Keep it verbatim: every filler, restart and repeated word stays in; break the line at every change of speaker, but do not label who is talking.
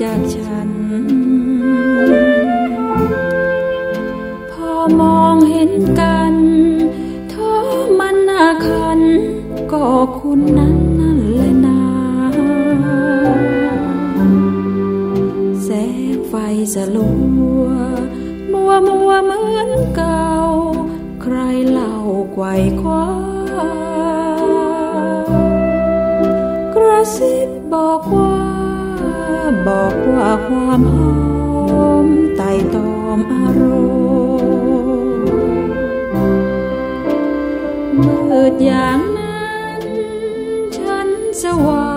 จากฉันพอมองเห็นกันท้อมันน่าคันก็คุณนั้นนั่นแหละนาแสงไฟสลัวมัวมัวเหมือนเก่าใครเล่าไกวคว้ากระซิบบอกว่าบอกว่าความหอมไต่ตอมอารมณ์มืดอย่างนั้นฉันสว่าง